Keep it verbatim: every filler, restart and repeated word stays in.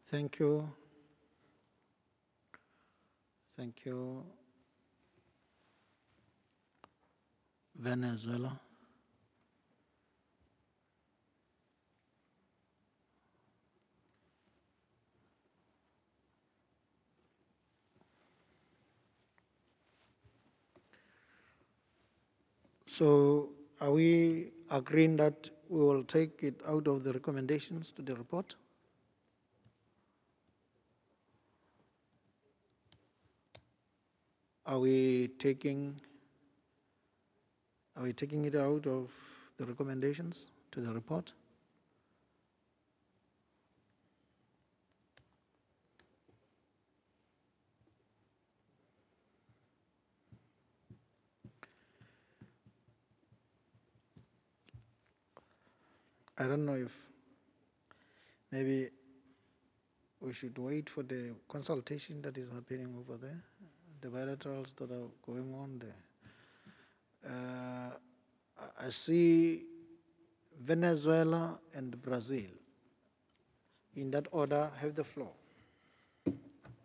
Thank you. Thank you. Venezuela. So are we agreeing that we will take it out of the recommendations to the report? Are we taking are we taking it out of the recommendations to the report? I don't know if maybe we should wait for the consultation that is happening over there, the bilaterals that are going on there. Uh, I I see Venezuela and Brazil. In that order, have the floor.